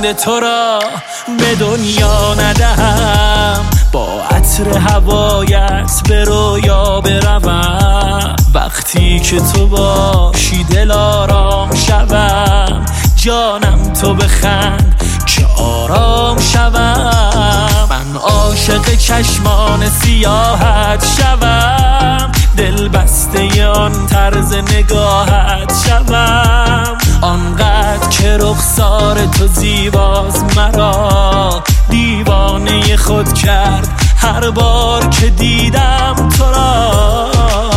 لبخند تو را به دنیا ندهم، با عطر هوایت به رویا بروم. وقتی که تو باشی دل آرام شوم، جانم تو بخند که آرام شوم. من عاشق چشمان سیاحت شوم، دل بسته آن طرز نگاهت شوم. آنقدر که رخسار تو زیباست مرا دیوانه خود کرد هر بار که دیدم تو را.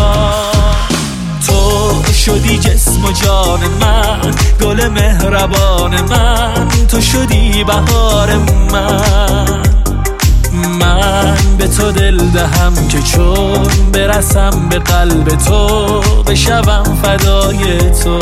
تو شدی جسم و جان من، گل مهربان من، تو شدی بهار من. من به تو دل دهم که چون برسم به قلب تو بشوم فدای تو.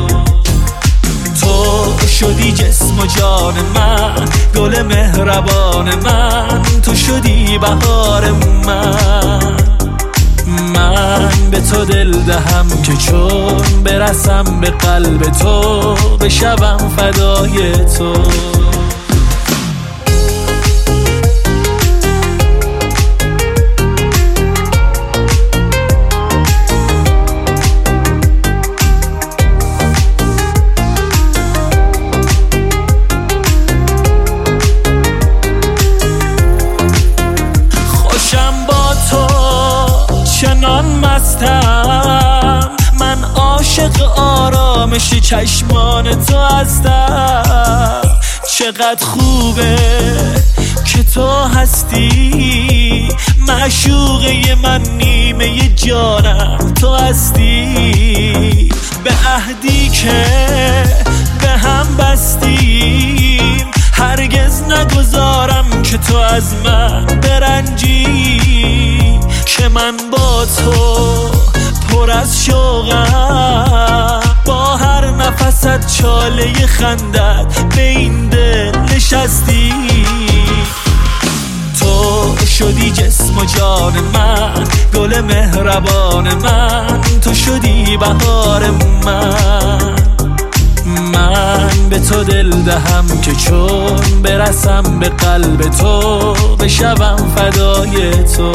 تو شدی جسم و جان من، گل مهربان من، تو شدی بهار من. من به تو دل دهم که چون برسم به قلب تو بشوم فدای تو. چنان مستم من، عاشق آرامش چشمان تو هستم. چقدر خوبه که تو هستی، معشوقه من، نیمه جانم تو هستی. به عهدی که به هم بستیم هرگز نگذارم که تو از من برنجی. که من با تو پر از شوقم، با هر نفست چاله خندت به این دل نشستی. تو شدی جسم و جان من، گل مهربان من، تو شدی بهار من. من به تو دل دهم که چون برسم به قلب تو بشوم فدای تو.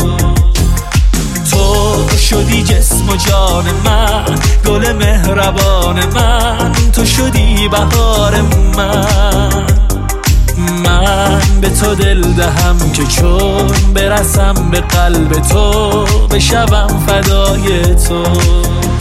تو شدی جسم و جان من، گل مهربان من، تو شدی بهار من. من به تو دل دهم که چون برسم به قلب تو بشوم فدای تو.